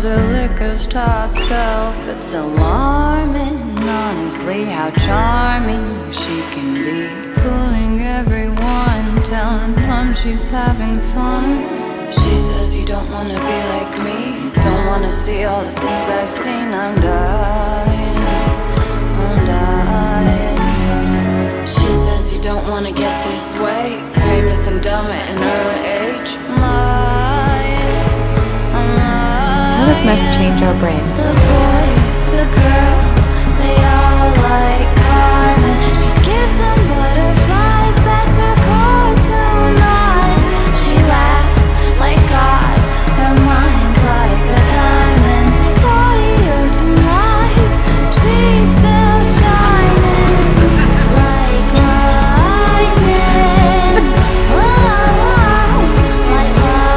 her liquor's top shelf. It's alarming, honestly, how charming she can be, fooling everyone, telling them she's having fun. She says you don't wanna be like me, don't wanna see all the things I've seen. I'm dying, I'm dying. She says you don't wanna get this way, famous and dumb at an early age. I'm lying, I'm lying. How does meth change our brain? The boys, the girls, they all like Carmen. She gives them butterflies, bets her cartoon eyes. She laughs like God, her mind's like a diamond. Body of two lies, she's still shining like lightning. Oh, like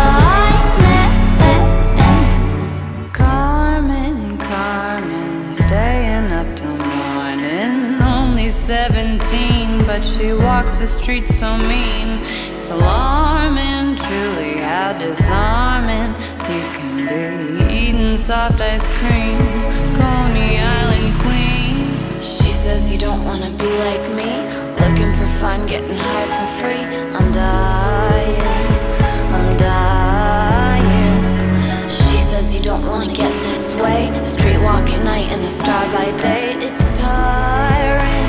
lightning. Carmen, Carmen, staying up till morning. Only 17, but she walks the streets so mean. It's alarming, truly, how disarming you can be. Eating soft ice cream, Coney Island queen. She says you don't wanna be like me, looking for fun, getting high for free. I'm dying, I'm dying. She says you don't wanna get this way, street walk at night and a star by day. It's tiring,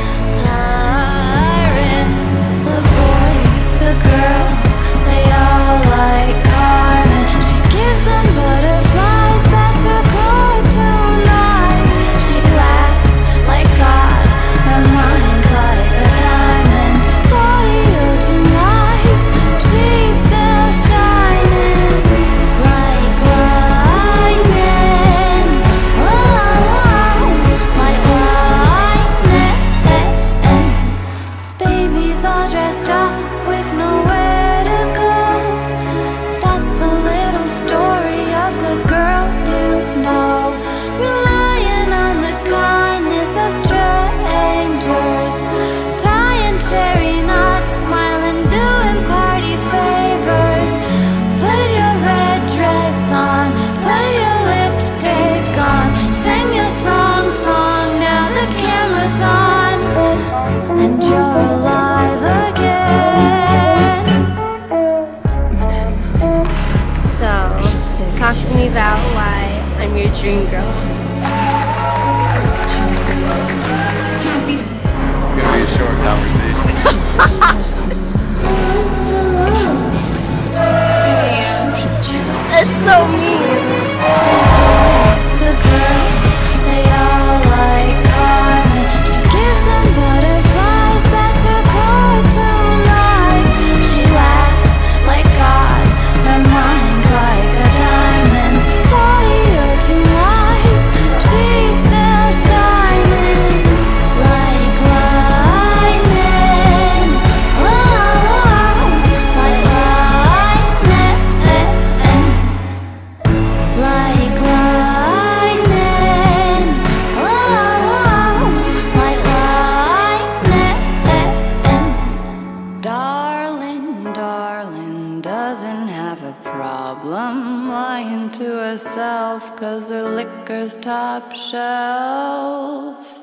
tiring. The boys, the girls, they all like Carmen. She gives them butterflies, bets her cartoon eyes. She laughs like God, her mind's like a diamond. Body of two lies, she's still shining like lightning. Oh, like lightning. Babies all dressed up with nowhere to go. That's the little story of the girl you know, relying on the kindness of strangers, tying cherry knots, smiling, doing party favors. Put your red dress on, put your lipstick on, sing your song, now the camera's on, and you're alive again. So, talk to me about why I'm your dream girl. It's gonna be a short conversation. That's so mean. The girls, they all like Carmen. She gives them butterflies, bets her cartoon eyes. She laughs like God, her mind's like a diamond. Body of two lies, she's still shining like lightning. Oh, like lightning. Like lightning, oh, like lightning. Darling, darling, doesn't have a problem lying to herself, 'cause her liquor's top shelf.